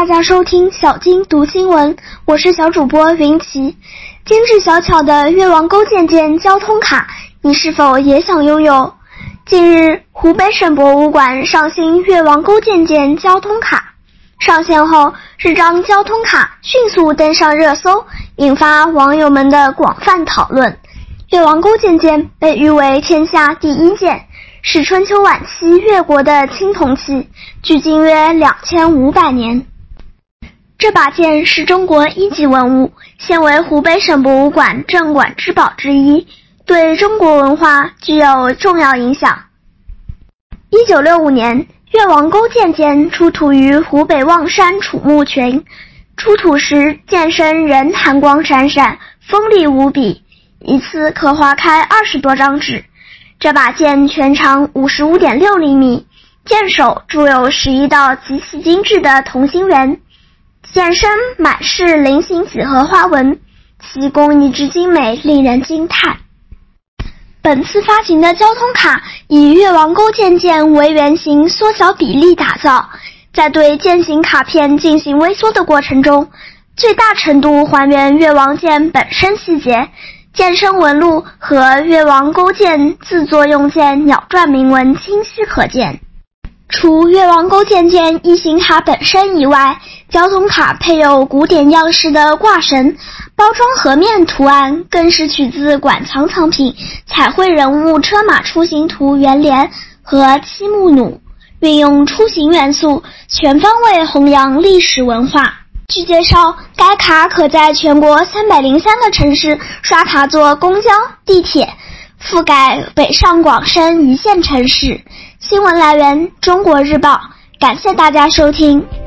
大家收听小金读新闻，我是小主播云奇。精致小巧的越王沟渐渐交通卡，你是否也想拥有？近日，湖北省博物馆上新越王沟渐渐交通卡，上线后，这张交通卡迅速登上热搜，引发网友们的广泛讨论。越王沟渐渐被誉为天下第一剑，是春秋晚期越国的青铜器，距今约2500年。这把剑是中国一级文物，现为湖北省博物馆镇馆之宝之一，对中国文化具有重要影响。1965年，越王沟渐渐出土于湖北望山楚墓群，出土时剑身仍寒光闪闪，锋利无比，一次可划开20多张纸。这把剑全长55.6厘米，剑首铸有11道极其精致的同心圆，剑身满是菱形几何花纹，其工艺之精美令人惊叹。本次发行的交通卡以越王沟渐渐为原型缩小比例打造，在对剑形卡片进行微缩的过程中，最大程度还原越王剑本身细节，剑身纹路和越王沟剑自作用剑鸟篆铭文清晰可见。除越王沟渐渐异形卡本身以外，交通卡配有古典样式的挂绳，包装盒面图案更是取自馆藏藏品彩绘人物车马出行图圆联和漆木弩，运用出行元素，全方位弘扬历史文化。据介绍，该卡可在全国303个城市刷卡坐公交、地铁，覆盖北上广深一线城市。新闻来源：中国日报。感谢大家收听。